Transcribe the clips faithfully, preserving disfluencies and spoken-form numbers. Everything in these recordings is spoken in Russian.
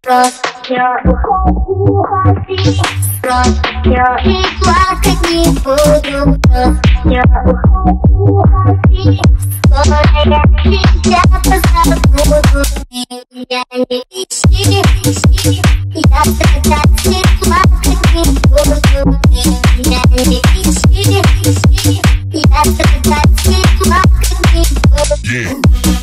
Я уходи, я и плакать не буду. Я уходи, скоро я тебя позабуду. Меня не ищи, ищи, я тогда не плакать не буду. Меня не ищи, ищи, я тогда не плакать не буду.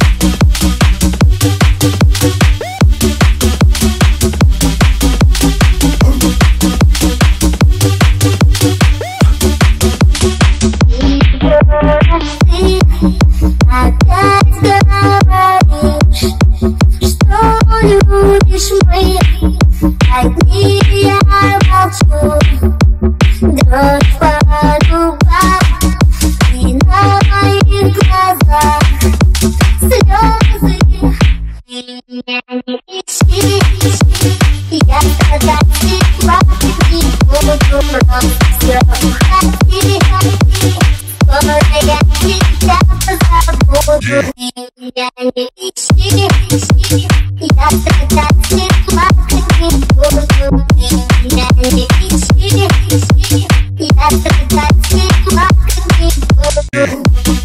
Любишь мои одни, я молчу. Дрожь по губам и на моих глазах слезы. Меня не ищи, ищи, я тогда не плакать не буду. Просто уходи, уходи, скоро я тебя позабуду. Меня не ищи, ищи, я тогда не плакать не буду. Меня не ищи, ищи, я тогда не плакать не буду.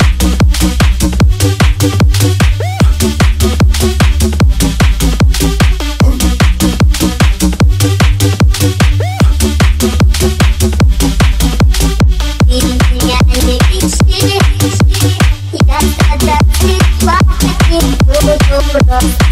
Меня не ищи, ищи, я тогда не плакать не буду.